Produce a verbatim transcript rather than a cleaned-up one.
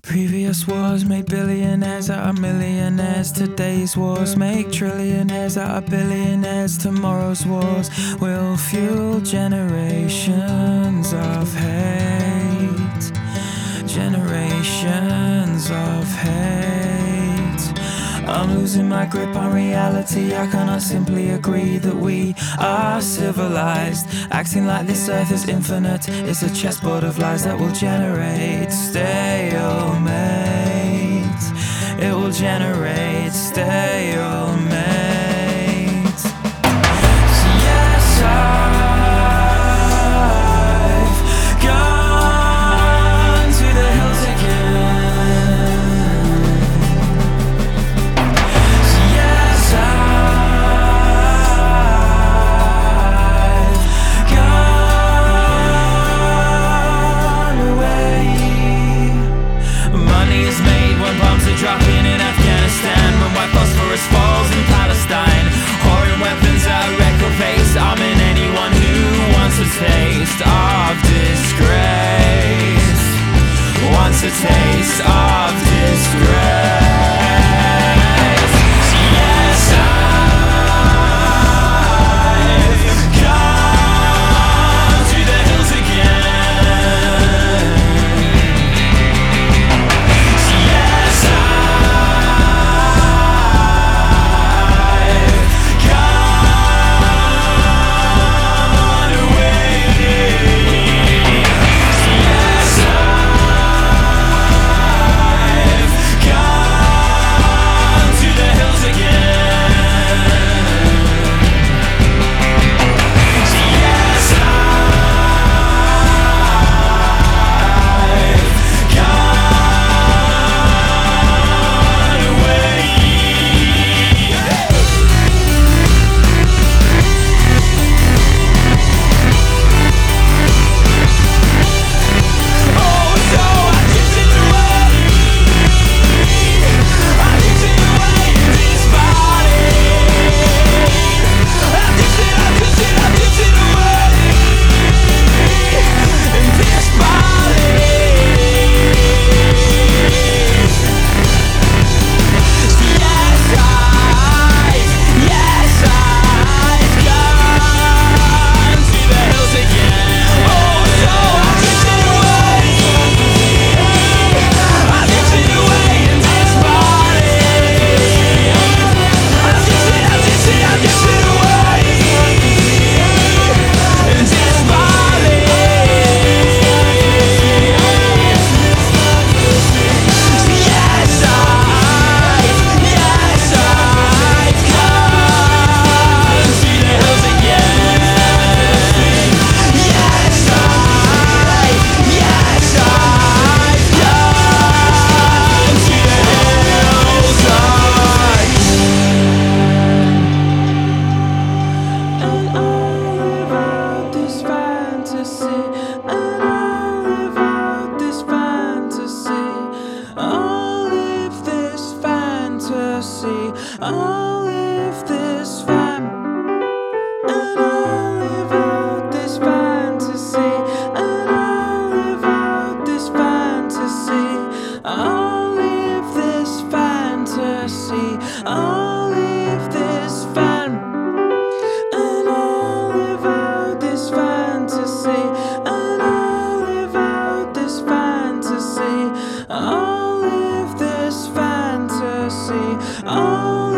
Previous wars made billionaires out of millionaires. Today's wars make trillionaires out of billionaires. Tomorrow's wars will fuel generations of hate. Generations of hate. I'm losing my grip on reality. I cannot simply agree that we are civilized. Acting like this earth is infinite. It's a chessboard of lies that will generate stalemate. It will generate stalemate. So yes, I've gone to the hills again. So yes, I've gone away. Money is made when bombs are dropping in Afghanistan, when white phosphorus falls in Palestine. Whoring weapons at a record pace, arming anyone who wants a taste of disgrace. Wants a taste of disgrace. Yes, I've gone to the hills again. Yes, I've gone away. Yes, I've gone to the hills again. Yes, I've gone away. Oh, so I drifted away. I drifted away in this body. I drifted, I drifted, I drifted away in this body. Yes, I've, yes, I've gone to the hills again. Oh, so I drifted away. I drifted away in this body. I drifted, I drifted, I drifted away in this body. Yes, I've, yes, I've gone to the hills again. Yes, I've, yes, I've gone to the hills again. And I'll live out this fantasy. And I'll live out this fantasy. I'll live this fantasy. I'll live this fan. And I'll live out this fantasy. And I'll live out this fantasy. I'll live this fantasy. I'll live this fan. And I'll live out this fantasy. And I'll live out this fantasy. I'll live this fantasy. I'll